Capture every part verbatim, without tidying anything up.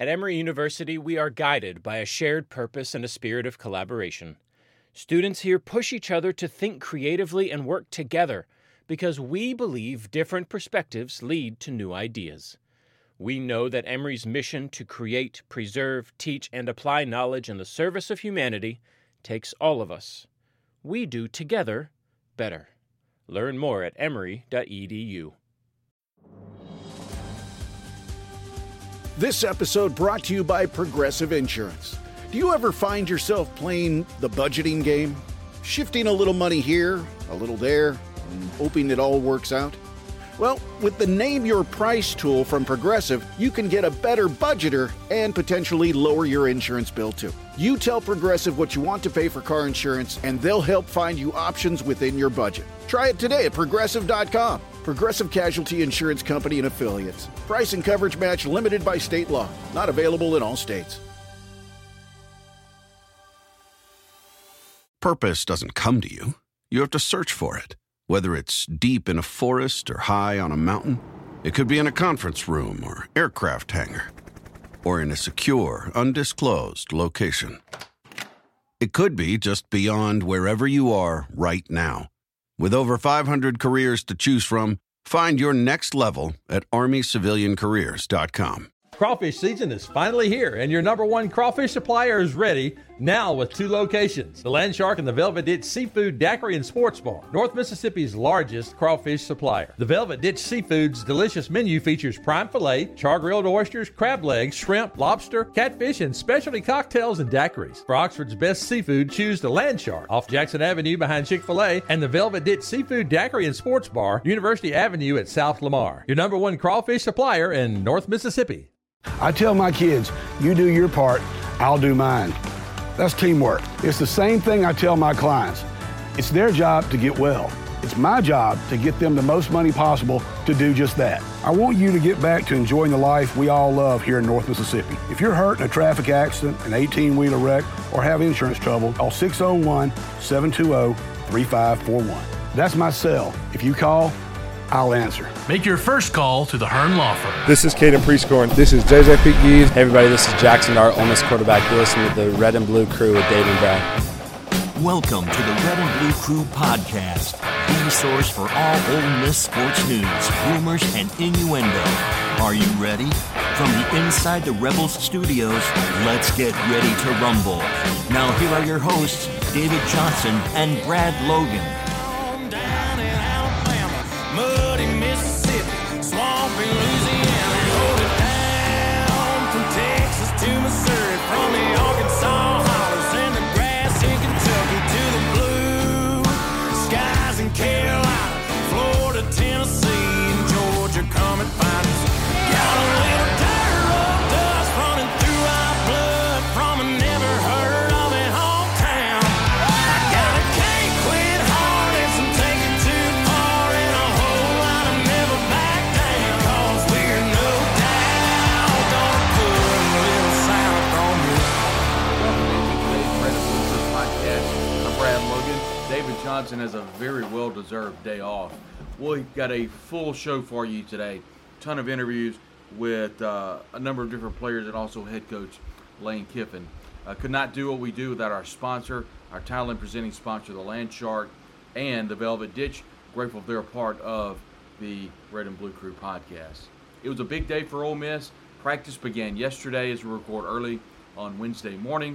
At Emory University, we are guided by a shared purpose and a spirit of collaboration. Students here push each other to think creatively and work together because we believe different perspectives lead to new ideas. We know that Emory's mission to create, preserve, teach, and apply knowledge in the service of humanity takes all of us. We do together better. Learn more at emory dot e d u. This episode brought to you by Progressive Insurance. Do you ever find yourself playing the budgeting game? Shifting a little money here, a little there, and hoping it all works out? Well, with the Name Your Price tool from Progressive, you can get a better budgeter and potentially lower your insurance bill too. You tell Progressive what you want to pay for car insurance, and they'll help find you options within your budget. Try it today at progressive dot com. Progressive Casualty Insurance Company and Affiliates. Price and coverage match limited by state law. Not available in all states. Purpose doesn't come to you. You have to search for it. Whether it's deep in a forest or high on a mountain, it could be in a conference room or aircraft hangar, or in a secure, undisclosed location. It could be just beyond wherever you are right now. With over five hundred careers to choose from, find your next level at army civilian careers dot com. Crawfish season is finally here, and your number one crawfish supplier is ready, now with two locations. The Land Shark and the Velvet Ditch Seafood Daiquiri and Sports Bar, North Mississippi's largest crawfish supplier. The Velvet Ditch Seafood's delicious menu features prime filet, char-grilled oysters, crab legs, shrimp, lobster, catfish, and specialty cocktails and daiquiris. For Oxford's best seafood, choose the Land Shark off Jackson Avenue behind Chick-fil-A and the Velvet Ditch Seafood Daiquiri and Sports Bar, University Avenue at South Lamar. Your number one crawfish supplier in North Mississippi. I tell my kids, you do your part, I'll do mine. That's teamwork. It's the same thing I tell my clients. It's their job to get well. It's my job to get them the most money possible to do just that. I want you to get back to enjoying the life we all love here in North Mississippi. If you're hurt in a traffic accident, an eighteen-wheeler wreck, or have insurance trouble, call six oh one, seven two zero, three five four one. That's my cell. If you call, I'll answer. Make your first call to the Hearn Law Firm. This is Caden Prescorn. This is J J Peetgees. Hey everybody, this is Jackson Dart, Ole Miss quarterback. You're listening to the Red and Blue Crew with Dave and Brad. Welcome to the Red and Blue Crew podcast, the source for all Ole Miss sports news, rumors, and innuendo. Are you ready? From the inside the Rebels studios, let's get ready to rumble. Now here are your hosts, David Johnson and Brad Logan. Johnson has a very well-deserved day off. We've got a full show for you today. Ton of interviews with uh, a number of different players and also head coach Lane Kiffin. Uh, could not do what we do without our sponsor, our title and presenting sponsor, the Land Shark, and the Velvet Ditch. Grateful they're a part of the Red and Blue Crew podcast. It was a big day for Ole Miss. Practice began yesterday as we record early on Wednesday morning.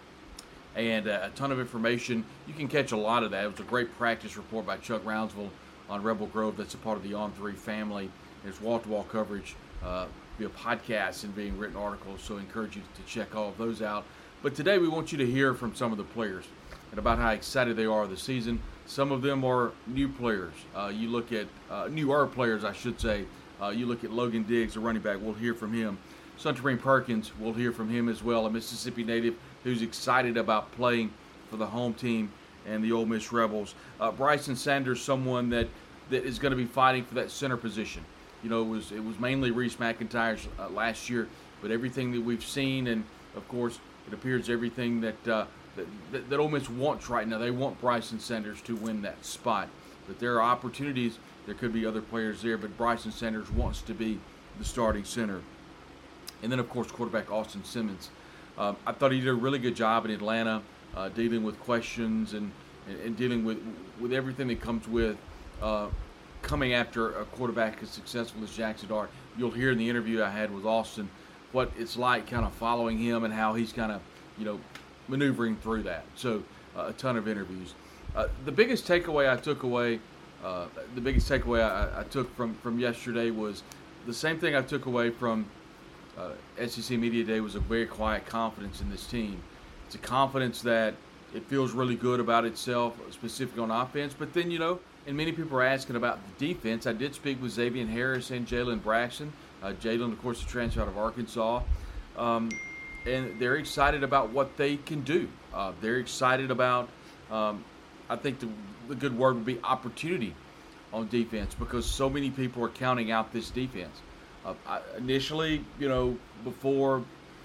And uh, a ton of information. You can catch a lot of that. It was a great practice report by Chuck Rounsville on Rebel Grove. That's a part of the On three family. There's wall-to-wall coverage uh, via podcasts and being written articles, so I encourage you to check all of those out. But today we want you to hear from some of the players and about how excited they are this season. Some of them are new players. Uh, you look at uh, newer players, I should say. Uh, you look at Logan Diggs, a running back. We'll hear from him. Suntarine Perkins, we'll hear from him as well, a Mississippi native who's excited about playing for the home team and the Ole Miss Rebels. Uh, Bryson Sanders, someone that, that is going to be fighting for that center position. You know, it was it was mainly Reese McIntyre uh, last year, but everything that we've seen, and of course, it appears everything that, uh, that, that that Ole Miss wants right now. They want Bryson Sanders to win that spot, but there are opportunities. There could be other players there, but Bryson Sanders wants to be the starting center. And then, of course, quarterback Austin Simmons. Uh, I thought he did a really good job in Atlanta, uh, dealing with questions and, and, and dealing with, with everything that comes with uh, coming after a quarterback as successful as Jackson Dart. You'll hear in the interview I had with Austin what it's like kind of following him and how he's kind of, you know, maneuvering through that. So uh, a ton of interviews. Uh, the biggest takeaway I took away, uh, the biggest takeaway I, I took from, from yesterday was the same thing I took away from uh, S E C Media Day was a very quiet confidence in this team. It's a confidence that it feels really good about itself, specifically on offense. But then, you know, and many people are asking about the defense. I did speak with Xavier Harris and Jalen Braxton. Uh, Jalen, of course, the transfer out of Arkansas. Um, and they're excited about what they can do. Uh, they're excited about, um, I think the, the good word would be opportunity on defense, because so many people are counting out this defense. Uh, I, initially, you know, before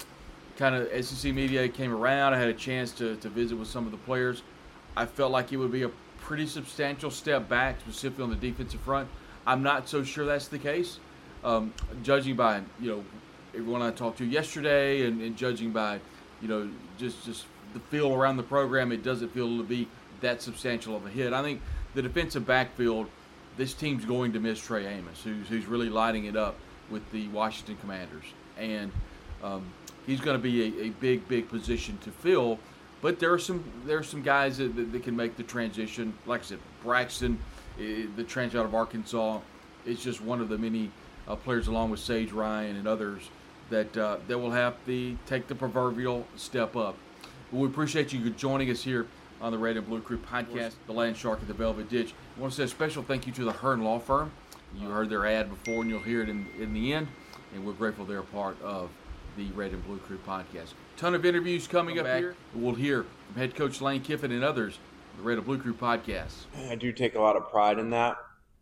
kind of S E C Media came around, I had a chance to, to visit with some of the players. I felt like it would be a pretty substantial step back, specifically on the defensive front. I'm not so sure that's the case. Um, judging by, you know, everyone I talked to yesterday and, and judging by, you know, just, just the feel around the program, it doesn't feel to be that substantial of a hit. I think the defensive backfield, this team's going to miss Trey Amos, who's, who's really lighting it up with the Washington Commanders. And um, he's going to be a, a big, big position to fill. But there are some there are some guys that, that, that can make the transition. Like I said, Braxton, the transfer out of Arkansas, is just one of the many uh, players, along with Sage Ryan and others, that uh, that will have to take the proverbial step up. But we appreciate you joining us here on the Red and Blue Crew podcast, the Land Shark at the Velvet Ditch. I want to say a special thank you to the Hearn Law Firm. You heard their ad before, and you'll hear it in, in the end. And we're grateful they're a part of the Red and Blue Crew podcast. Ton of interviews coming up here. We'll hear from head coach Lane Kiffin and others on the Red and Blue Crew podcast. I do take a lot of pride in that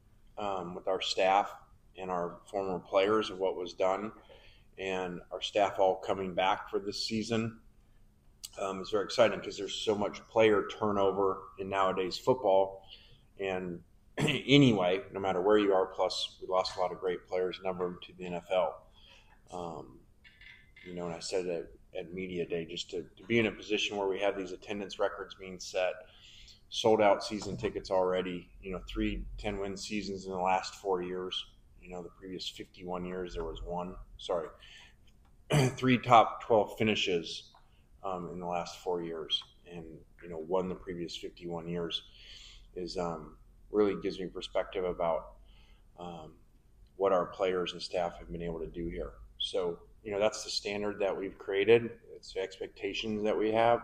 um, with our staff and our former players of what was done, and our staff all coming back for this season. Um, it's very exciting because there's so much player turnover in nowadays football. And anyway, no matter where you are, plus we lost a lot of great players, a number of them to the N F L. Um, you know, and I said that at Media Day, just to, to be in a position where we have these attendance records being set, sold out season tickets already, you know, three ten-win seasons in the last four years. You know, the previous fifty-one years, there was one, sorry, three top twelve finishes um, in the last four years. And, you know, one the previous fifty-one years is um, really gives me perspective about um, what our players and staff have been able to do here. So, you know, that's the standard that we've created. It's the expectations that we have.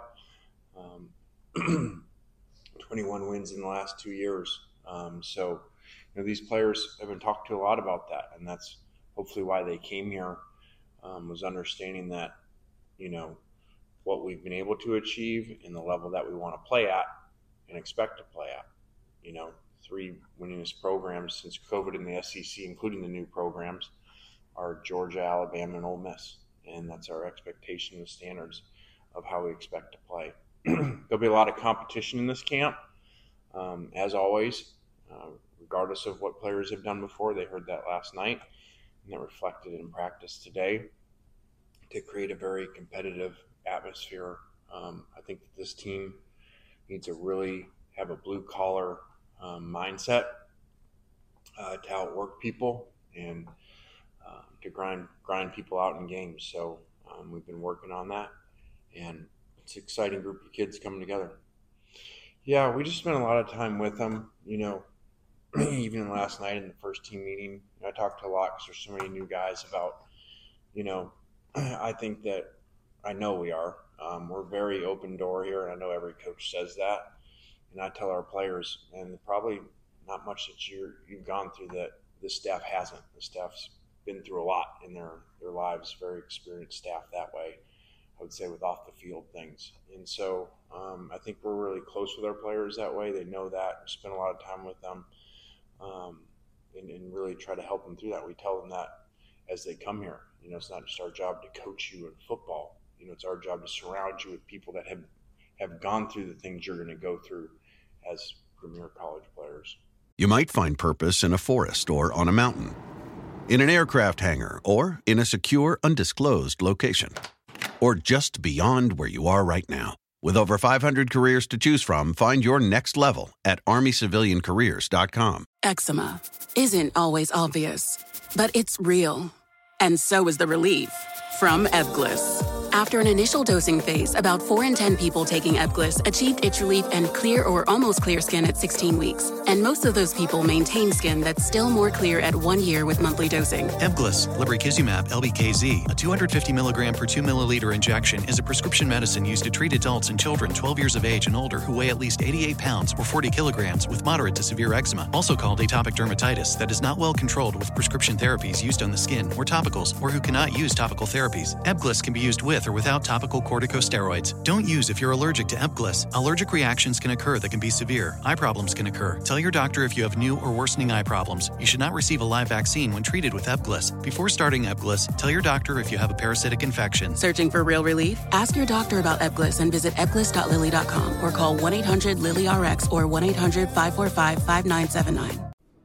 Um, twenty-one wins in the last two years. Um, so, you know, these players have been talked to a lot about that, and that's hopefully why they came here, um, was understanding that, you know, what we've been able to achieve and the level that we want to play at and expect to play at. You know, three winningest programs since COVID in the S E C, including the new programs, are Georgia, Alabama, and Ole Miss. And that's our expectation and standards of how we expect to play. There'll be a lot of competition in this camp, um, as always, uh, regardless of what players have done before. They heard that last night, and that reflected in practice today to create a very competitive atmosphere. Um, I think that this team needs to really have a blue-collar um, mindset uh, to outwork people and uh, to grind grind people out in games. So um, we've been working on that, and it's an exciting group of kids coming together. Yeah, we just spent a lot of time with them. You know, even last night in the first team meeting, I talked to a lot because there's so many new guys about, you know, I think that I know we are. Um, we're very open door here, and I know every coach says that. And I tell our players, and probably not much that you're, you've gone through that the staff hasn't. The staff's been through a lot in their, their lives, very experienced staff that way, I would say, with off-the-field things. And so um, I think we're really close with our players that way. They know that. We spend a lot of time with them um, and, and really try to help them through that. We tell them that as they come here. You know, it's not just our job to coach you in football. You know, it's our job to surround you with people that have, have gone through the things you're going to go through as premier college players. You might find purpose in a forest or on a mountain. in an aircraft hangar, or in a secure, undisclosed location. Or just beyond where you are right now. With over five hundred careers to choose from, find your next level at army civilian careers dot com. Eczema isn't always obvious, but it's real. And so is the relief from Ebglyss. After an initial dosing phase, about four in ten people taking Ebglyss achieved itch relief and clear or almost clear skin at sixteen weeks. And most of those people maintain skin that's still more clear at one year with monthly dosing. Ebglyss, lebrikizumab L B K Z, a two hundred fifty milligram per two milliliter injection, is a prescription medicine used to treat adults and children twelve years of age and older who weigh at least eighty-eight pounds or forty kilograms with moderate to severe eczema, also called atopic dermatitis, that is not well controlled with prescription therapies used on the skin or topicals, or who cannot use topical therapies. Ebglyss can be used with or without topical corticosteroids. Don't use if you're allergic to Ebglyss. Allergic reactions can occur that can be severe. Eye problems can occur. Tell your doctor if you have new or worsening eye problems. You should not receive a live vaccine when treated with Ebglyss. Before starting Ebglyss, tell your doctor if you have a parasitic infection. Searching for real relief? Ask your doctor about Ebglyss and visit ebglyss dot lilly dot com or call one eight hundred lilly R X or one eight hundred five four five five nine seven nine.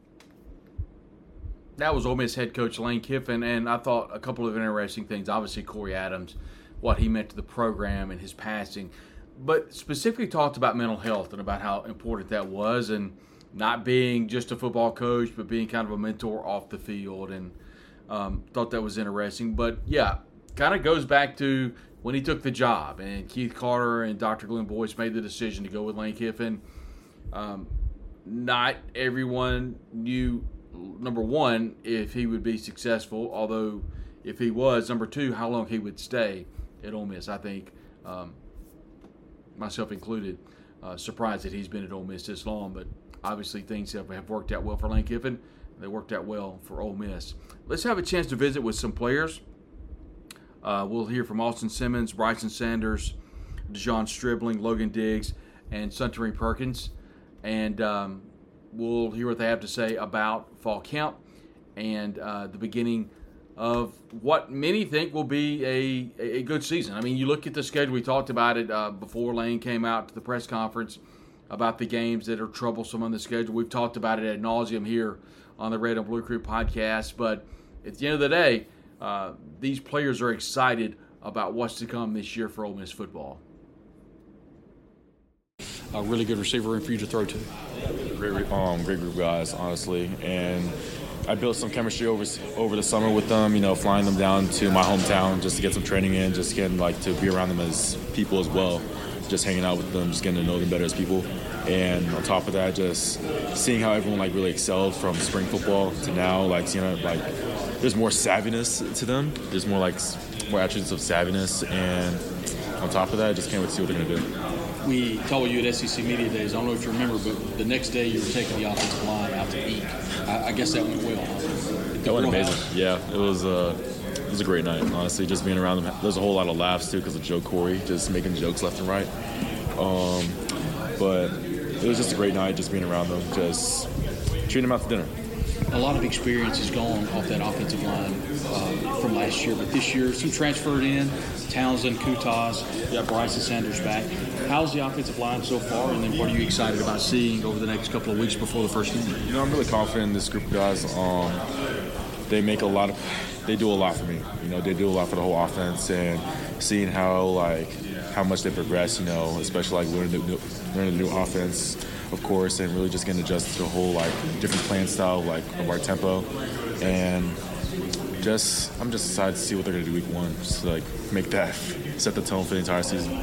That was Ole Miss head coach Lane Kiffin, and I thought a couple of interesting things. Obviously, Corey Adams, what he meant to the program and his passing, but specifically talked about mental health and about how important that was, and not being just a football coach, but being kind of a mentor off the field, and um, thought that was interesting. But yeah, kind of goes back to when he took the job, and Keith Carter and Doctor Glenn Boyce made the decision to go with Lane Kiffin. Um, not everyone knew, number one, if he would be successful, although if he was, number two, how long he would stay at Ole Miss. I think, um, myself included, uh, surprised that he's been at Ole Miss this long, but obviously things have, have worked out well for Lane Kiffin. They worked out well for Ole Miss. Let's have a chance to visit with some players. Uh, we'll hear from Austin Simmons, Bryson Sanders, Dejon Stribling, Logan Diggs, and Suntarine Perkins. And um, we'll hear what they have to say about fall camp and uh, the beginning of what many think will be a, a good season. I mean, you look at the schedule. We talked about it uh, before Lane came out to the press conference about the games that are troublesome on the schedule. We've talked about it ad nauseum here on the Red and Blue Crew podcast. But at the end of the day, uh, these players are excited about what's to come this year for Ole Miss football. A really good receiver room for you to throw to. Great, um, great group of guys, honestly. And I built some chemistry over over the summer with them, you know, flying them down to my hometown just to get some training in, just getting, like, to be around them as people as well, just hanging out with them, just getting to know them better as people. And on top of that, just seeing how everyone, like, really excelled from spring football to now, like, you know, like, there's more savviness to them. There's more, like, more attributes of savviness. And on top of that, I just can't wait to see what they're going to do. We told you at S E C Media Days, I don't know if you remember, but the next day you were taking the offensive line out to eat. I, I guess that went well. That went amazing. House. Yeah, it was, uh, it was a great night, honestly, just being around them. There's a whole lot of laughs, too, because of Joe Corey, just making jokes left and right. Um, but it was just a great night, just being around them, just treating them out to dinner. A lot of experience is gone off that offensive line uh, from last year, but this year, some transferred in. Townsend, Kutas, you got Bryson Sanders back. How's the offensive line so far, and then what are you excited about seeing over the next couple of weeks before the first game? You know, I'm really confident in this group of guys. Um, they make a lot of, they do a lot for me. You know, they do a lot for the whole offense, and seeing how, like, how much they progress, you know, especially, like, learning the new, learning the new offense, of course, and really just getting adjusted to a whole, like, different playing style, like, of our tempo. And just, I'm just excited to see what they're going to do week one, just to, like, make that, set the tone for the entire season.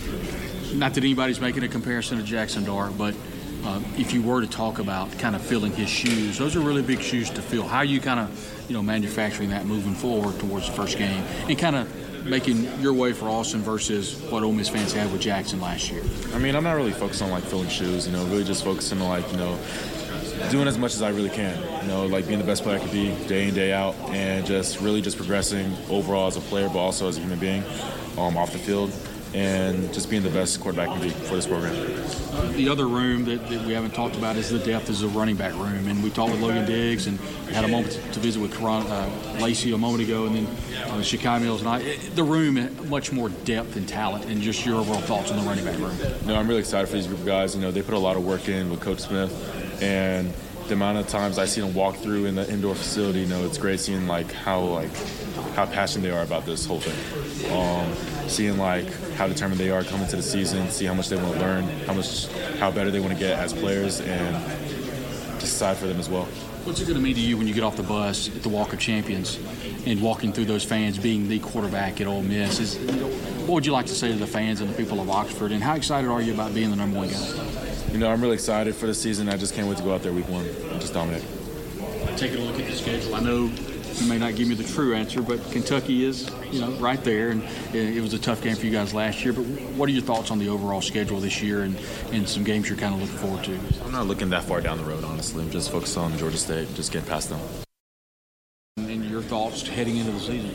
Not that anybody's making a comparison to Jackson Dart, but uh, if you were to talk about kind of filling his shoes, those are really big shoes to fill. How are you kind of, you know, manufacturing that moving forward towards the first game and kind of making your way for Austin versus what Ole Miss fans had with Jackson last year? I mean, I'm not really focused on, like, filling shoes, you know, really just focusing on, like, you know, doing as much as I really can, you know, like being the best player I could be day in, day out, and just really just progressing overall as a player, but also as a human being um, off the field, and just being the best quarterback I can be for this program. Uh, the other room that, that we haven't talked about is the depth as a running back room, and we talked with Logan Diggs and had a moment to visit with Karan, uh, Lacey a moment ago, and then uh, Shakai Mills and I. It, the room, much more depth and talent, and just your overall thoughts on the running back room. No, I'm really excited for these group of guys. You know, they put a lot of work in with Coach Smith, and the amount of times I see them walk through in the indoor facility, you know, it's great seeing like how like how passionate they are about this whole thing. Um, seeing like how determined they are coming to the season, see how much they want to learn, how much how better they want to get as players, and just excited for them as well. What's it going to mean to you when you get off the bus at the Walk of Champions and walking through those fans, being the quarterback at Ole Miss? Is, what would you like to say to the fans and the people of Oxford, and how excited are you about being the number one guy? You know, I'm really excited for the season. I just can't wait to go out there week one and just dominate. Taking a look at the schedule, I know you may not give me the true answer, but Kentucky is, you know, right there, and it was a tough game for you guys last year. But what are your thoughts on the overall schedule this year and, and some games you're kind of looking forward to? I'm not looking that far down the road, honestly. I'm just focused on Georgia State, just getting past them. And your thoughts heading into the season?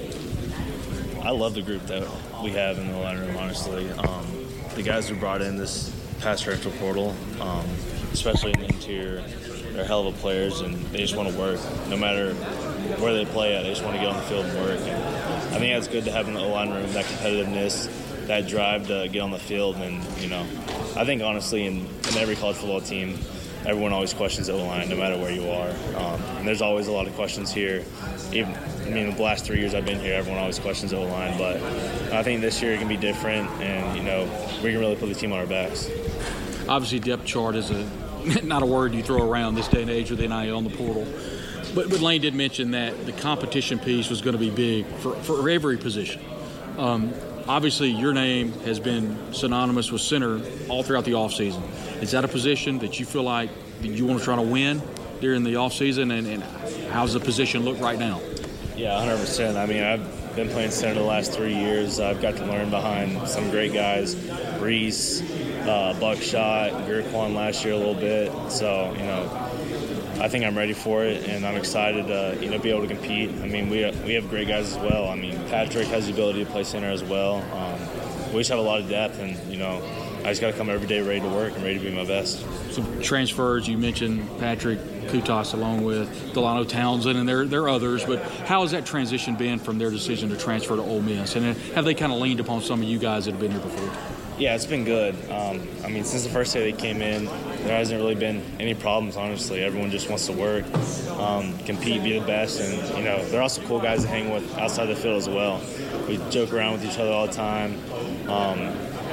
I love the group that we have in the line room, honestly. Um, the guys we brought in this past transfer portal, um, especially in the interior, they're hell of a players, and they just want to work. No matter where they play at, they just want to get on the field and work. And I think that's good to have in the O-line room, that competitiveness, that drive to get on the field. And, you know, I think, honestly, in, in every college football team, everyone always questions the O-line, no matter where you are. Um, and there's always a lot of questions here. Even, I mean, the last three years I've been here, everyone always questions the O-line. But I think this year it can be different, and, you know, we can really put the team on our backs. Obviously, depth chart is a not a word you throw around this day and age with N I L on the portal. But, but Lane did mention that the competition piece was going to be big for, for every position. Um, obviously, your name has been synonymous with center all throughout the offseason. Is that a position that you feel like that you want to try to win during the offseason, and, and how's the position look right now? Yeah, one hundred percent. I mean, I've been playing center the last three years. I've got to learn behind some great guys, Reese, uh, Buckshot, Gurquan last year a little bit. So, you know, I think I'm ready for it, and I'm excited to, you know, be able to compete. I mean, we we have great guys as well. I mean, Patrick has the ability to play center as well. Um, we just have a lot of depth, and, you know, I just got to come every day ready to work and ready to be my best. Some transfers, you mentioned Patrick Kutas along with Delano Townsend, and there, there are others, but how has that transition been from their decision to transfer to Ole Miss? And have they kind of leaned upon some of you guys that have been here before? Yeah, it's been good. Um, I mean, since the first day they came in, there hasn't really been any problems, honestly. Everyone just wants to work, um, compete, be the best, and, you know, they're also cool guys to hang with outside the field as well. We joke around with each other all the time. Um,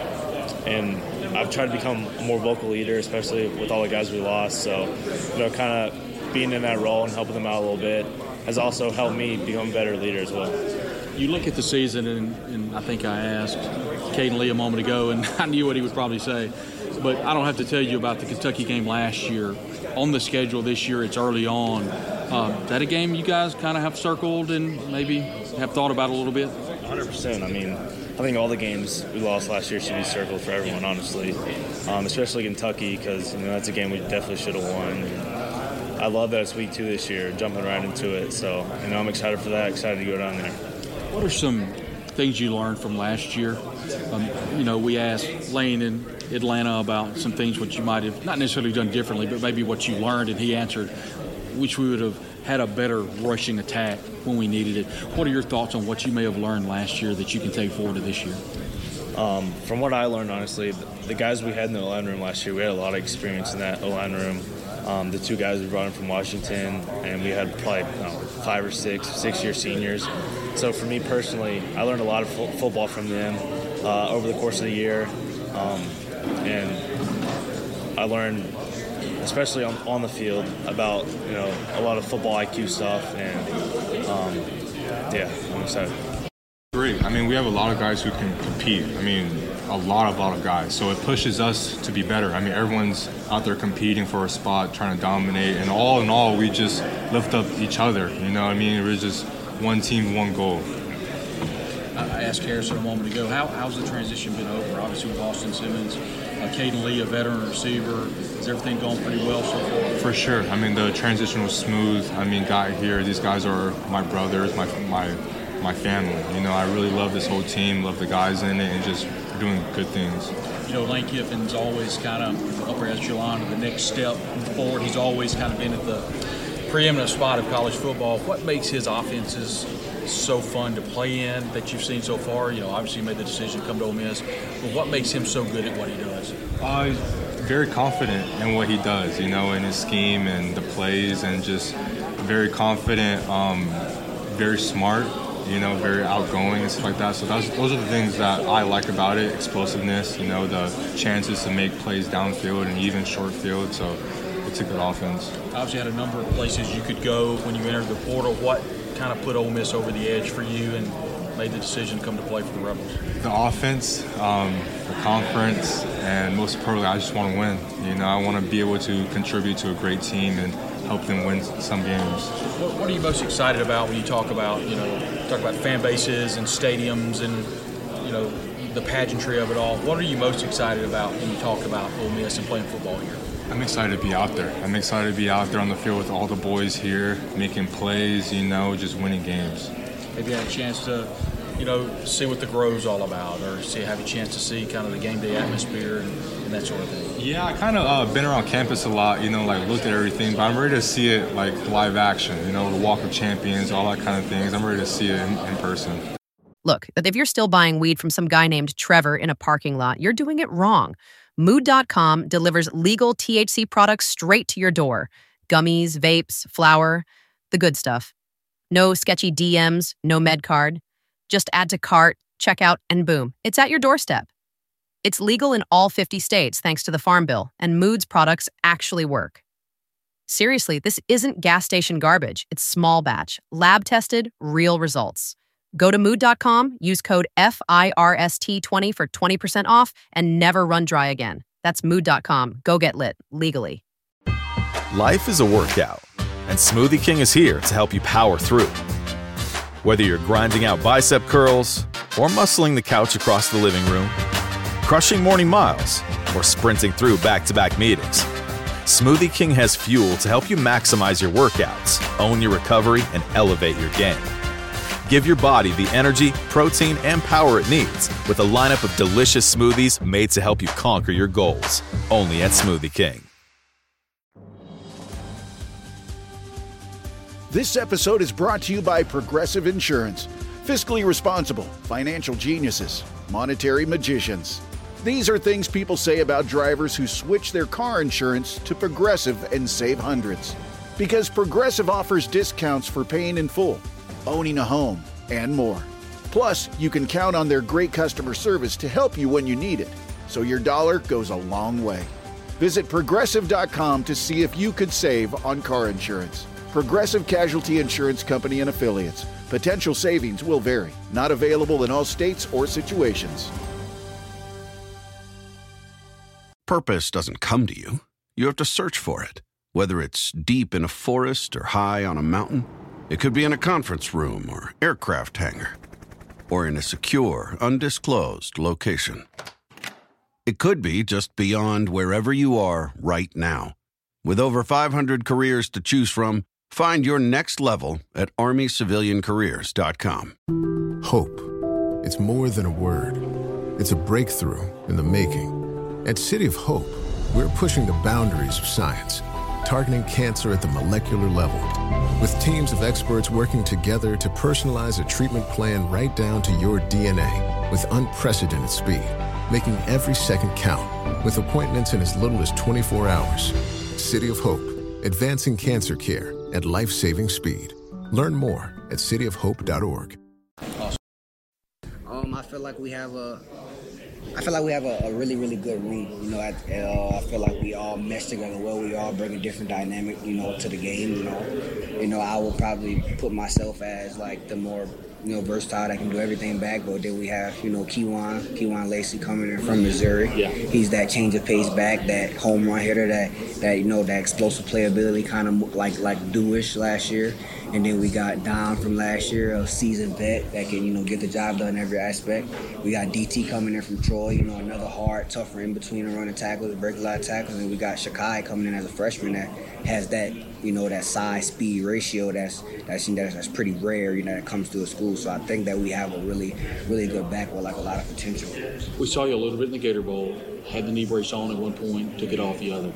and I've tried to become a more vocal leader, especially with all the guys we lost. So, you know, kind of being in that role and helping them out a little bit has also helped me become a better leader as well. You look at the season, and, and I think I asked Caden Lee a moment ago, and I knew what he would probably say. But I don't have to tell you about the Kentucky game last year. On the schedule this year, it's early on. Uh, is that a game you guys kind of have circled and maybe have thought about a little bit? one hundred percent. I mean, I think all the games we lost last year should be circled for everyone, honestly, um, especially Kentucky, because, you know, that's a game we definitely should have won. And I love that it's week two this year, jumping right into it. So, you know, I'm excited for that, excited to go down there. What are some things you learned from last year? Um, you know, we asked Lane in Atlanta about some things which you might have not necessarily done differently, but maybe what you learned, and he answered, which we would have had a better rushing attack when we needed it. What are your thoughts on what you may have learned last year that you can take forward to this year? Um, from what I learned, honestly, the guys we had in the O-line room last year, we had a lot of experience in that O-line room. Um, the two guys we brought in from Washington, and we had probably I don't know, five or six, six-year seniors. So for me personally, I learned a lot of fo- football from them uh, over the course of the year. Um, and I learned, especially on, on the field, about, you know, a lot of football I Q stuff, and um, yeah, I'm excited. Great. I mean, we have a lot of guys who can compete. I mean, a lot, a lot of guys. So it pushes us to be better. I mean, everyone's out there competing for a spot, trying to dominate, and all in all, we just lift up each other. You know what I mean? We're just one team, one goal. I asked Harrison a moment ago, how, how's the transition been over? Obviously with Austin Simmons, uh, Caden Lee, a veteran receiver. Has everything gone pretty well so far? For sure. I mean, the transition was smooth. I mean, got here. These guys are my brothers, my my my family. You know, I really love this whole team, love the guys in it, and just doing good things. You know, Lane Kiffin's always kind of upper echelon of the next step forward. He's always kind of been at the preeminent spot of college football. What makes his offenses so fun to play in that you've seen so far? You know, obviously you made the decision to come to Ole Miss, but what makes him so good at what he does? Uh, he's very confident in what he does, you know, in his scheme and the plays, and just very confident, um, very smart, you know, very outgoing and stuff like that. So that's, those are the things that I like about it: explosiveness, you know, the chances to make plays downfield and even short field. So it's a good offense. Obviously had a number of places you could go when you entered the portal. What kind of put Ole Miss over the edge for you and made the decision to come to play for the Rebels? The offense, um, the conference, and most importantly, I just want to win. You know, I want to be able to contribute to a great team and help them win some games. What, what are you most excited about when you talk about, you know, talk about fan bases and stadiums and, you know, the pageantry of it all? What are you most excited about when you talk about Ole Miss and playing football here? I'm excited to be out there. I'm excited to be out there on the field with all the boys here, making plays, you know, just winning games. Maybe had a chance to, you know, see what the Grove's all about, or see have a chance to see kind of the game day atmosphere and, and that sort of thing. Yeah, I kind of uh, been around campus a lot, you know, like looked at everything, but I'm ready to see it like live action, you know, the Walk of Champions, all that kind of things. I'm ready to see it in, in person. Look, if you're still buying weed from some guy named Trevor in a parking lot, you're doing it wrong. Mood dot com delivers legal T H C products straight to your door. Gummies, vapes, flour, the good stuff. No sketchy D Ms, no med card. Just add to cart, check out, and boom, it's at your doorstep. It's legal in all fifty states thanks to the Farm Bill, and Mood's products actually work. Seriously, this isn't gas station garbage. It's small batch, lab-tested, real results. Go to mood dot com, use code F I R S T twenty for twenty percent off, and never run dry again. That's mood dot com. Go get lit, legally. Life is a workout, and Smoothie King is here to help you power through. Whether you're grinding out bicep curls or muscling the couch across the living room, crushing morning miles, or sprinting through back-to-back meetings, Smoothie King has fuel to help you maximize your workouts, own your recovery, and elevate your game. Give your body the energy, protein, and power it needs with a lineup of delicious smoothies made to help you conquer your goals. Only at Smoothie King. This episode is brought to you by Progressive Insurance. Fiscally responsible, financial geniuses, monetary magicians. These are things people say about drivers who switch their car insurance to Progressive and save hundreds. Because Progressive offers discounts for paying in full, owning a home, and more. Plus, you can count on their great customer service to help you when you need it, so your dollar goes a long way. Visit Progressive dot com to see if you could save on car insurance. Progressive Casualty Insurance Company and Affiliates. Potential savings will vary. Not available in all states or situations. Purpose doesn't come to you. You have to search for it. Whether it's deep in a forest or high on a mountain, it could be in a conference room or aircraft hangar, or in a secure, undisclosed location. It could be just beyond wherever you are right now. With over five hundred careers to choose from, find your next level at army civilian careers dot com. Hope. It's more than a word. It's a breakthrough in the making. At City of Hope, we're pushing the boundaries of science, targeting cancer at the molecular level, with teams of experts working together to personalize a treatment plan right down to your D N A with unprecedented speed, making every second count, with appointments in as little as twenty-four hours. City of Hope, advancing cancer care at life-saving speed. Learn more at city of hope dot org. Um, I feel like we have a, I feel like we have a, a really, really good read. You know, I, uh, I feel like we all mesh together well. We all bring a different dynamic, you know, to the game. You know, you know, I will probably put myself as like the more, you know, versatile that can do everything back. But then we have, you know, Keywan, Keywan Lacey coming in from Missouri. Yeah. He's that change of pace back, that home run hitter, that that you know, that explosive playability, kind of like like Dewish last year. And then we got Don from last year, a seasoned vet that can, you know, get the job done in every aspect. We got D T coming in from Troy, you know, another hard, tougher in between and running tackles, break a lot of tackles. And we got Shakai coming in as a freshman that has that, you know, that size speed ratio that's that's you know, that's pretty rare, you know, that comes to a school. So I think that we have a really, really good back with like a lot of potential. We saw you a little bit in the Gator Bowl, had the knee brace on at one point, took it off the other.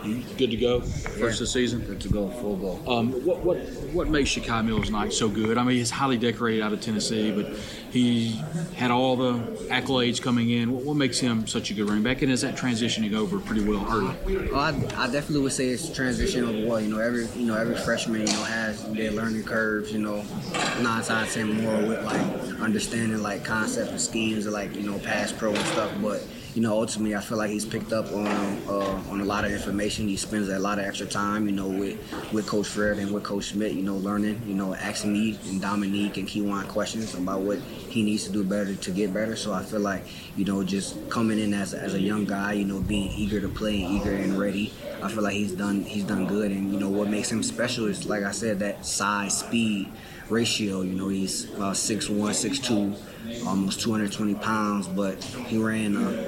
Good to go first Yeah, of the season? Good to go, full go. Um, what what what makes Shakai Mills Knight so good? I mean, he's highly decorated out of Tennessee, but he had all the accolades coming in. What, what makes him such a good running back, and is that transitioning over pretty well early? Well, I, I definitely would say it's transition over well. You know, every you know every freshman you know has their learning curves. You know, nine times out of ten more with like understanding like concepts and schemes of like you know pass pro and stuff, but. You know, ultimately, I feel like he's picked up on uh, on a lot of information. He spends a lot of extra time, you know, with, with Coach Fred and with Coach Schmidt, you know, learning, you know, asking me and Dominique and Keywan questions about what he needs to do better to get better. So I feel like, you know, just coming in as a, as a young guy, you know, being eager to play, eager and ready, I feel like he's done he's done good. And, you know, what makes him special is, like I said, that size, speed ratio. You know, he's uh, six one, six two, almost two hundred twenty pounds, but he ran a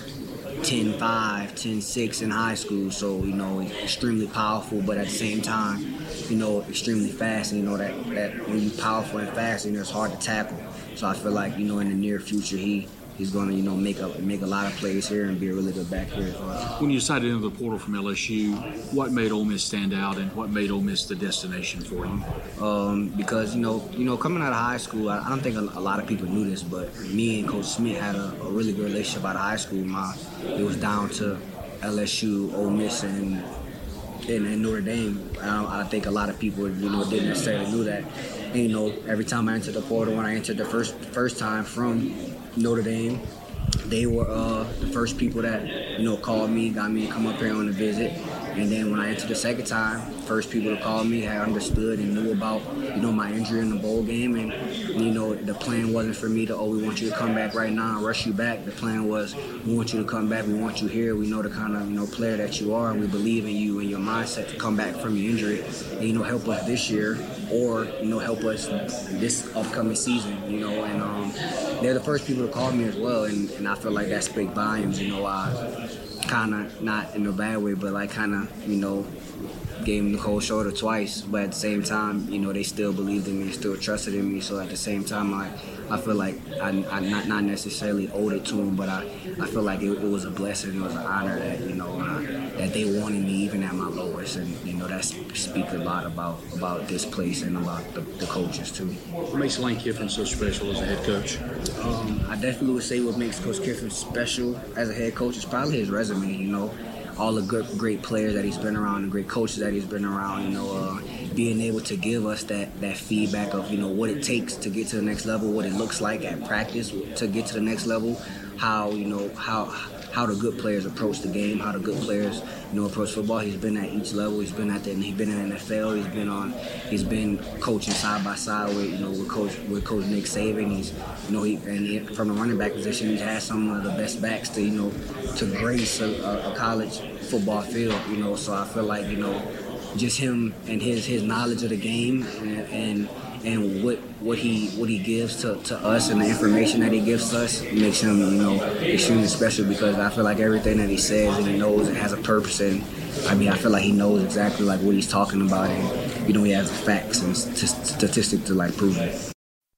ten five, ten six in high school, so, you know, extremely powerful, but at the same time, you know, extremely fast. And, you know, that, that when you're powerful and fast, you know, it's hard to tackle. So I feel like, you know, in the near future, he he's going to, you know, make a, make a lot of plays here and be a really good back here. When you decided to enter the portal from L S U, what made Ole Miss stand out, and what made Ole Miss the destination for you? Um, because, you know, you know, coming out of high school, I, I don't think a, a lot of people knew this, but me and Coach Smith had a, a really good relationship out of high school. My, it was down to L S U, Ole Miss, and, and, and Notre Dame. I, I think a lot of people, you know, didn't necessarily knew that. And, you know, every time I entered the portal, when I entered the first first time from Notre Dame, they were uh, the first people that, you know, called me, got me to come up here on a visit. And then when I entered the second time, first people to call me had understood and knew about, you know, my injury in the bowl game. And, you know, the plan wasn't for me to, oh, we want you to come back right now and rush you back. The plan was, we want you to come back, we want you here. We know the kind of, you know, player that you are, and we believe in you and your mindset to come back from your injury and, you know, help us this year or, you know, help us this upcoming season, you know. And um, they're the first people to call me as well, and, and I feel like that speaks volumes, you know. I kind of, not in a bad way, but like kind of, you know, gave them the cold shoulder twice, but at the same time, you know, they still believed in me, still trusted in me. So at the same time, I, I feel like I, I not not necessarily owed it to them, but I, I feel like it, it was a blessing, it was an honor that, you know, uh, that they wanted me even at my lowest, and, you know, that speaks a lot about about this place and about the, the coaches too. What makes Lane Kiffin so special as a head coach? Um, I definitely would say what makes Coach Kiffin special as a head coach is probably his resume, you know. All the good, great players that he's been around, and great coaches that he's been around, you know, uh, being able to give us that, that feedback of, you know, what it takes to get to the next level, what it looks like at practice to get to the next level, how, you know, how how the good players approach the game, how the good players, you know, approach football. He's been at each level. He's been at the, he's been in the N F L. He's been on, he's been coaching side by side with, you know, with Coach with Coach Nick Saban. He's, you know, he and he, from the running back position, he's had some of the best backs to, you know, to grace a, a college football field, you know. So I feel like, you know, just him and his his knowledge of the game and and, and what what he what he gives to, to us and the information that he gives us makes him, you know, extremely special, because I feel like everything that he says and he knows it has a purpose, and I mean I feel like he knows exactly like what he's talking about, and, you know, he has the facts and st- statistics to like prove it.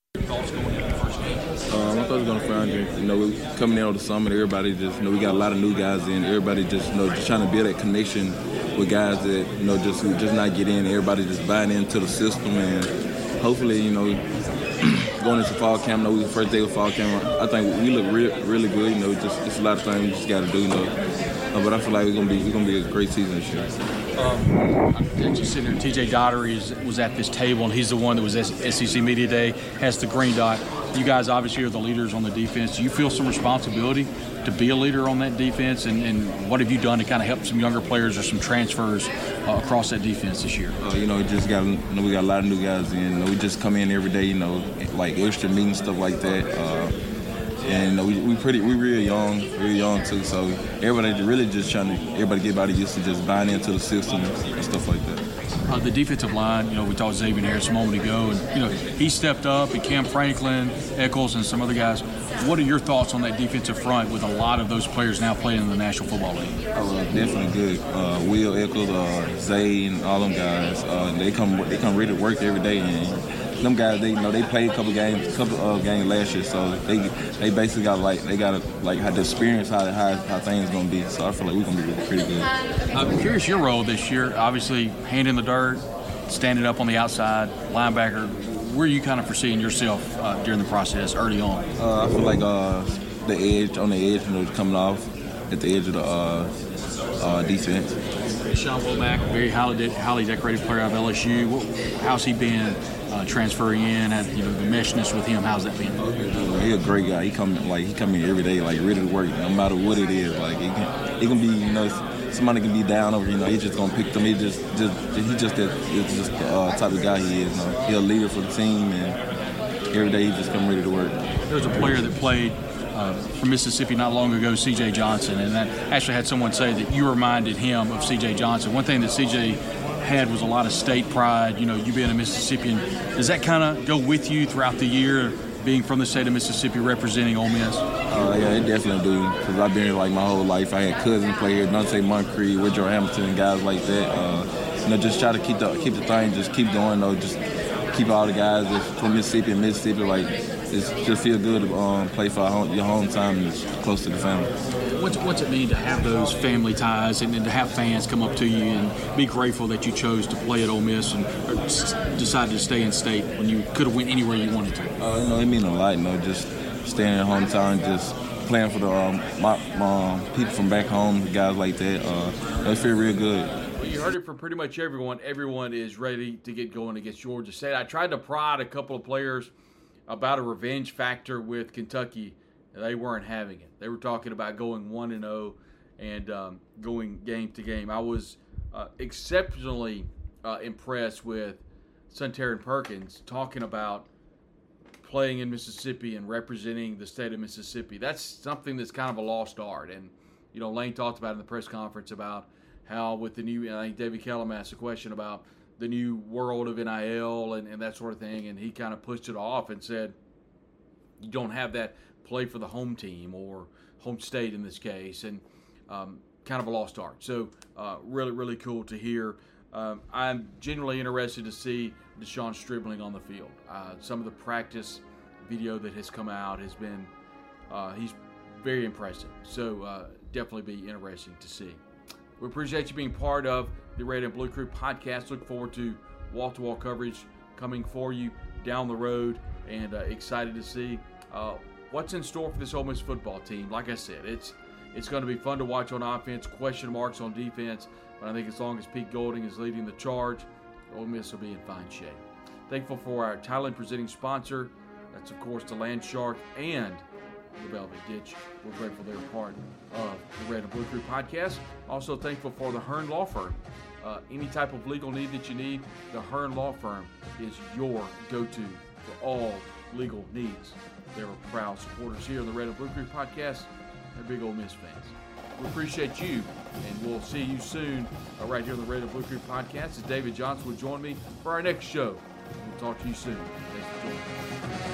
Um, I thought we were gonna find it. You know, we coming in on the summer, everybody just, you know, we got a lot of new guys in. Everybody just, you know, just trying to build that connection with guys that, you know, just who just not get in. Everybody just buying into the system, and hopefully, you know, going into fall camp, you know, we the first day of fall camp, I think we look re- really good. You know, just it's a lot of things we just got to do. You know, uh, but I feel like we're gonna be we're gonna be a great season this year. Um, I'm just sitting there. T J Daugherty is, was at this table, and he's the one that was at S E C Media Day, has the green dot. You guys obviously are the leaders on the defense. Do you feel some responsibility to be a leader on that defense, and, and what have you done to kind of help some younger players or some transfers uh, across that defense this year? Uh, you know, we just got, you know, we got a lot of new guys in. You know, we just come in every day, you know, like extra meetings, stuff like that. Uh, and you know, we we pretty we real young, real young too. So everybody really just trying to everybody get everybody used to just buying into the system and stuff like that. Uh, the defensive line, you know, we talked Xavier Harris a moment ago, and, you know, he stepped up, and Cam Franklin, Eccles, and some other guys. What are your thoughts on that defensive front with a lot of those players now playing in the National Football League? Oh, uh, definitely good. Uh, Will Eccles, uh, Zay, and all them guys, uh, they come they come ready to work every day, and them guys, they you know they played a couple games, couple uh, games last year, so they they basically got like they got to like have to experience how how how things gonna be. So I feel like we're gonna be pretty good. I'm curious your role this year. Obviously, hand in the dirt, standing up on the outside, linebacker. Where are you kind of foreseeing yourself uh, during the process early on? Uh, I feel like uh, the edge on the edge, you know, coming off at the edge of the uh, uh, defense. Sean Womack, very highly, de- highly decorated player out of L S U. What, how's he been uh, transferring in? And, you know, the meshness with him, how's that been? He's a great guy. He come like he come in every day, like ready to work, no matter what it is. Like he can, he can be, you know, somebody can be down over. You know, he's just gonna pick them. He just, just he just that, he's just the uh, type of guy he is. You know? He's a leader for the team, and every day he just come ready to work. There's a player that played Uh, from Mississippi not long ago, C J Johnson, and I actually had someone say that you reminded him of C J Johnson. One thing that C J had was a lot of state pride, you know, you being a Mississippian. Does that kind of go with you throughout the year, being from the state of Mississippi, representing Ole Miss? Uh, yeah, it definitely do, because I've been here like my whole life. I had cousins play here, Dante Moncrief, Woodrow Hamilton, and guys like that. Uh, you know, just try to keep the keep the thing, just keep going, though, just keep all the guys that's from Mississippi and Mississippi, like, it's just feel good to um, play for home, your hometown and it's close to the family. What's, what's it mean to have those family ties and, and to have fans come up to you and be grateful that you chose to play at Ole Miss and or decided to stay in state when you could have went anywhere you wanted to? Uh, you know, it means a lot, you know, just staying in hometown, just playing for the um, my, my people from back home, guys like that. Uh, they feel real good. Well, you heard it from pretty much everyone. Everyone is ready to get going against Georgia State. I tried to prod a couple of players about a revenge factor with Kentucky. They weren't having it. They were talking about going one and oh and um, going game to game. I was uh, exceptionally uh, impressed with Suntarine Perkins talking about playing in Mississippi and representing the state of Mississippi. That's something that's kind of a lost art. And, you know, Lane talked about in the press conference about how with the new, I think David Kellum asked a question about the new world of N I L and, and that sort of thing, and he kind of pushed it off and said, you don't have that play for the home team or home state in this case, and um, kind of a lost art. So uh, really, really cool to hear. Um, I'm genuinely interested to see Deshaun Stribling on the field. Uh, some of the practice video that has come out has been, uh, he's very impressive. So uh, definitely be interesting to see. We appreciate you being part of the Red and Blue Crew podcast. Look forward to wall-to-wall coverage coming for you down the road, and uh, excited to see uh, what's in store for this Ole Miss football team. Like I said, it's it's going to be fun to watch on offense, question marks on defense, but I think as long as Pete Golding is leading the charge, Ole Miss will be in fine shape. Thankful for our Thailand presenting sponsor. That's, of course, the Land Shark and the Velvet Ditch. We're grateful they're part of the Red and Blue Crew podcast. Also thankful for the Hearn Law Firm. Uh, any type of legal need that you need, the Hearn Law Firm is your go-to for all legal needs. They're proud supporters here on the Red and Blue Crew podcast. They're big Ole Miss fans. We appreciate you, and we'll see you soon uh, right here on the Red and Blue Crew podcast. As David Johnson will join me for our next show. We'll talk to you soon. Thanks for joining us.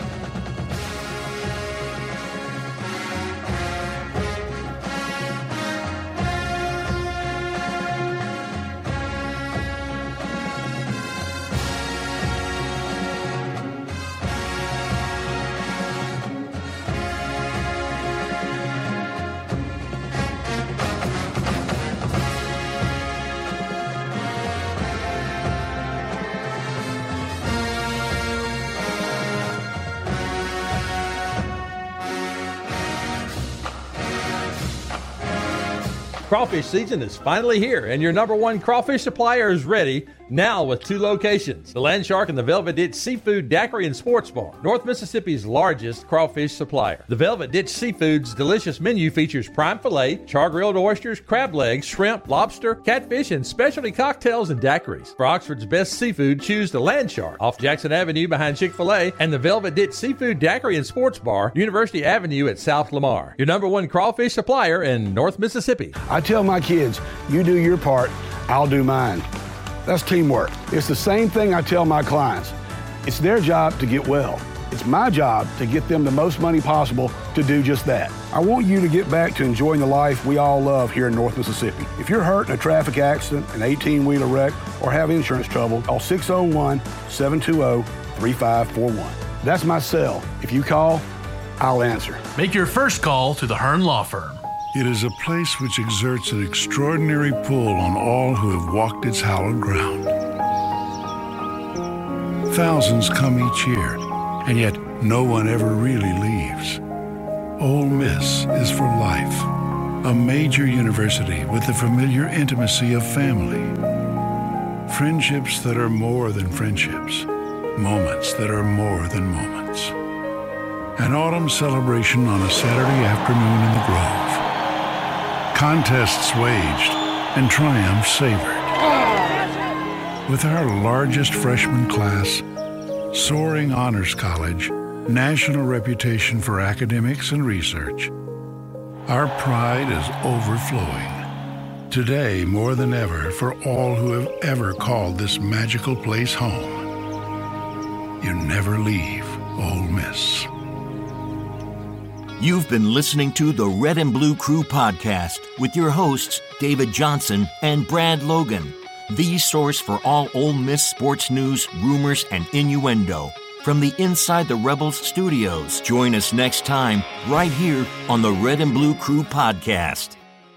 Crawfish season is finally here, and your number one crawfish supplier is ready, now with two locations. The Land Shark and the Velvet Ditch Seafood Daiquiri and Sports Bar, North Mississippi's largest crawfish supplier. The Velvet Ditch Seafood's delicious menu features prime filet, char-grilled oysters, crab legs, shrimp, lobster, catfish, and specialty cocktails and daiquiris. For Oxford's best seafood, choose the Land Shark off Jackson Avenue behind Chick-fil-A and the Velvet Ditch Seafood Daiquiri and Sports Bar, University Avenue at South Lamar. Your number one crawfish supplier in North Mississippi. I tell my kids, you do your part, I'll do mine. That's teamwork. It's the same thing I tell my clients. It's their job to get well. It's my job to get them the most money possible to do just that. I want you to get back to enjoying the life we all love here in North Mississippi. If you're hurt in a traffic accident, an eighteen-wheeler wreck, or have insurance trouble, call six oh one, seven two zero, three five four one. That's my cell. If you call, I'll answer. Make your first call to the Hearn Law Firm. It is a place which exerts an extraordinary pull on all who have walked its hallowed ground. Thousands come each year, and yet no one ever really leaves. Ole Miss is for life, a major university with the familiar intimacy of family. Friendships that are more than friendships, moments that are more than moments. An autumn celebration on a Saturday afternoon in the Grove. Contests waged and triumphs savored. With our largest freshman class, soaring honors college, national reputation for academics and research, our pride is overflowing. Today, more than ever, for all who have ever called this magical place home. You never leave Ole Miss. You've been listening to the Red and Blue Crew podcast with your hosts, David Johnson and Brad Logan, the source for all Ole Miss sports news, rumors, and innuendo. From the Inside the Rebels studios, join us next time right here on the Red and Blue Crew podcast.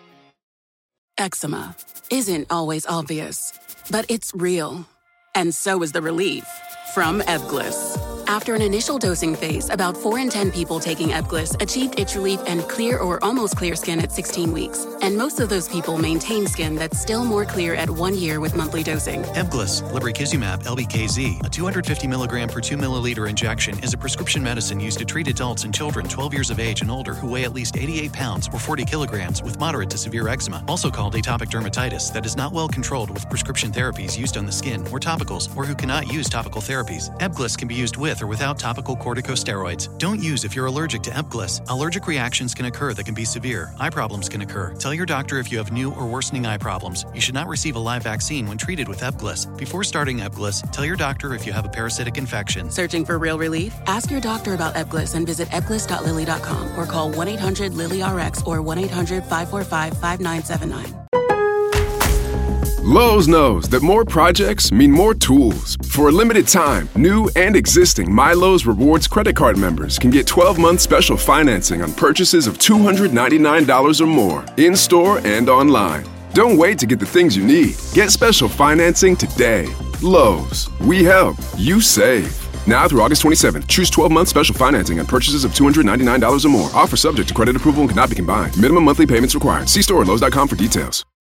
Eczema isn't always obvious, but it's real. And so is the relief from Ebglyss. After an initial dosing phase, about four in ten people taking Ebglyss achieved itch relief and clear or almost clear skin at sixteen weeks. And most of those people maintain skin that's still more clear at one year with monthly dosing. Ebglyss, lebrikizumab L B K Z, a two hundred fifty milligram per two milliliter injection, is a prescription medicine used to treat adults and children twelve years of age and older who weigh at least eighty-eight pounds or forty kilograms with moderate to severe eczema, also called atopic dermatitis, that is not well controlled with prescription therapies used on the skin or topicals, or who cannot use topical therapies. Ebglyss can be used with or without topical corticosteroids. Don't use if you're allergic to Ebglyss. Allergic reactions can occur that can be severe. Eye problems can occur. Tell your doctor if you have new or worsening eye problems. You should not receive a live vaccine when treated with Ebglyss. Before starting Ebglyss, tell your doctor if you have a parasitic infection. Searching for real relief? Ask your doctor about Ebglyss and visit ebglyss dot lilly dot com or call one eight hundred lily R X or one eight hundred five four five five nine seven nine. Lowe's knows that more projects mean more tools. For a limited time, new and existing MyLowe's Rewards credit card members can get twelve month special financing on purchases of two hundred ninety-nine dollars or more, in-store and online. Don't wait to get the things you need. Get special financing today. Lowe's. We help. You save. Now through August twenty-seventh, choose twelve month special financing on purchases of two hundred ninety-nine dollars or more. Offer subject to credit approval and cannot be combined. Minimum monthly payments required. See store at lowes dot com for details.